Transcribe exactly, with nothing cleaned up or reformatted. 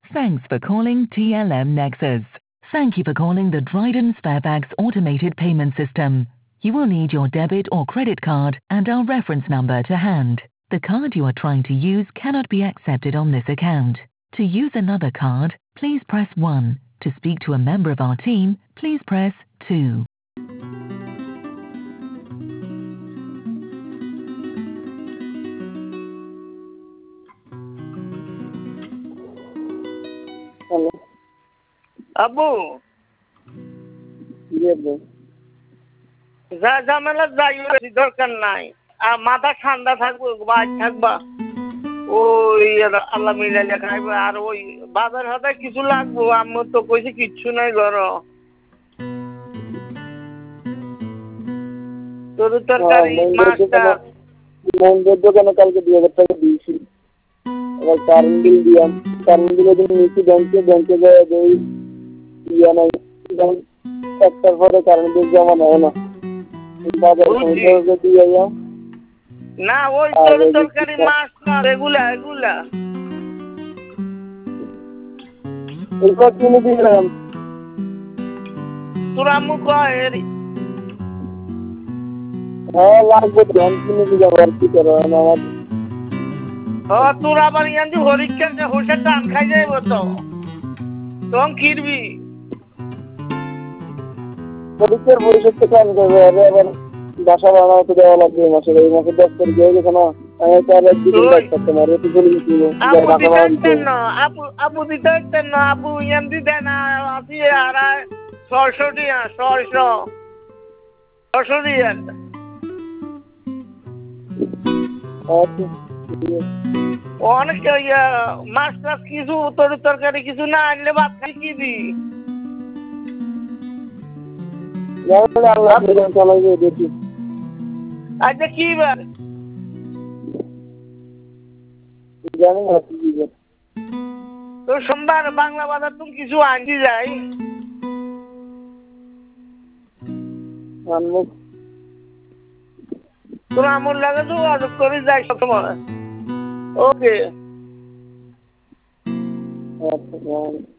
Thanks for calling T L M Nexus. Thank you for calling the Dryden Sparebags automated payment system. You will need your debit or credit card and our reference number to hand. The card you are trying to use cannot be accepted on this account. To use another card, please press one. To speak to a member of our team, please press two. Hello আব্বু জি আব্বু যা ঝামেলা যাই বেশি দরকার নাই আর মাথা ঠান্ডা থাকবো বাইর থাকবা ওই আল্লাহ মিলাইলে খাইবো আর ওই বাজার হাতে কিছু লাগবো আম্মু তো কইছে কিচ্ছু নাই ঘর তোর তরকারি মাছটা মন্দির দোকানে কালকে দুই হাজার টাকা দিয়েছি এবার কারেন্ট বিল দিলাম কারেন্ট বিল দিন নিচ্ছি ব্যাংকে ব্যাংকে যায় ওই ইয়া নাই একটার পরে কারেন্ট বিল জমা নেয় না বাজার সময় দিয়ে যাও না ওই তোর তরকারি মাছ না এগুলা এগুলা এইটা কিনে দিলাম তোর আম্মু কয় হ্যাঁ লাগবে তো আমি কিনে দিলাম আর কি করো আমার ও তোর আবার ইয়ান্দি হরিক্ষা হোসের টান খাই যাইব তো তখন কিরবি হরিক্ষার পরিষদকে টান করবে আরে আবার বাসা বানাতে দেওয়া লাগবে মাসে এই মাসে দশ তারিখ হয়ে গেছে না আমি চার এক দিন করতে পারি এত চলে গেছি আপু দিতেন না আপু আপু দিতেন না আপু ইয়ান্দি দেন আসি আর ছয়শো টিয়া ছয়শো ছয়শো টিয়া অনেক মাছ টাছ কিছু তোর তরকারি কিছু না আনলে ভাত খাই কি দি আচ্ছা কি বার জানি না কি তো সোমবার বাংলা বাজার তুমি কিছু আনতে যাই আনবো তোর আমল লাগে যোগাযোগ করে যাই সবসময় ওকে আচ্ছা